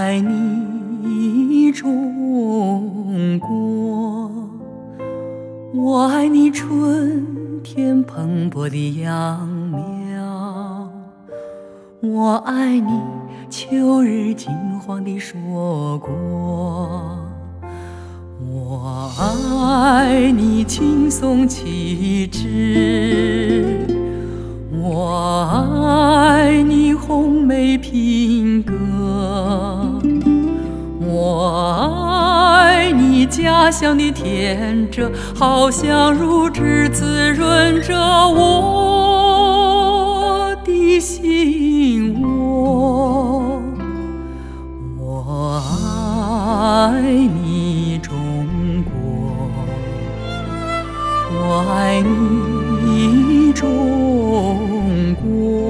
爱你中国，我爱你春天蓬勃的秧苗，我爱你秋日金黄的硕果，我爱你青松气质，我爱你红梅品格，我爱你家乡的甜蔗，好像乳汁滋润着我的心窝。我爱你中国，我爱你中国，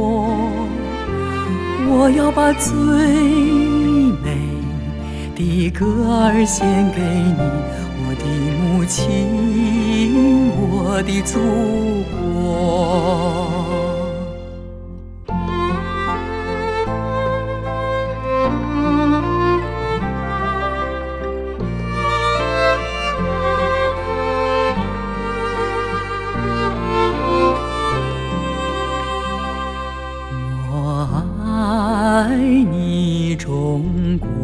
我要把最美的歌儿献给你，我的母亲，我的祖国。我爱你中国，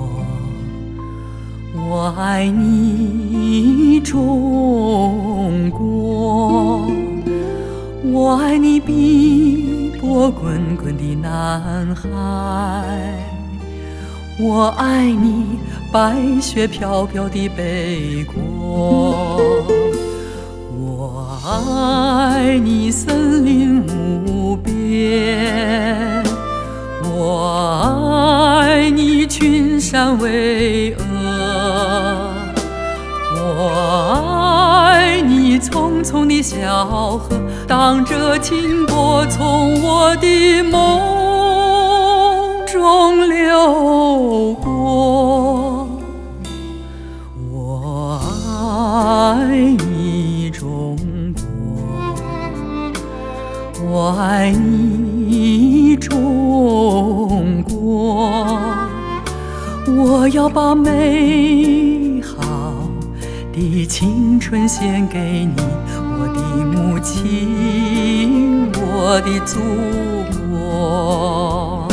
我爱你中国，我爱你碧波滚滚的南海，我爱你白雪飘飘的北国，我爱你森林无边，我爱你群山巍峨，我爱你淙淙的小河，荡着清波从我的梦中流过。我爱你中国，我爱你中国，我要把美好的青春献给你，我的母亲，我的祖国。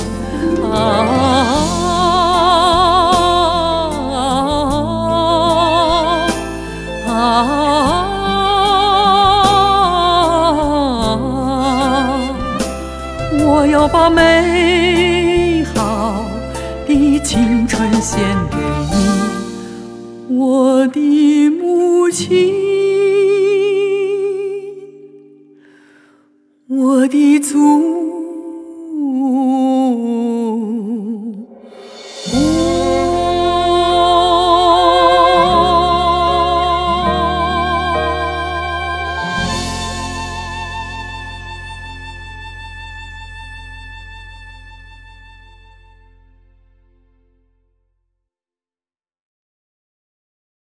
我要把美好的青春献给你，我的母亲，我的祖国。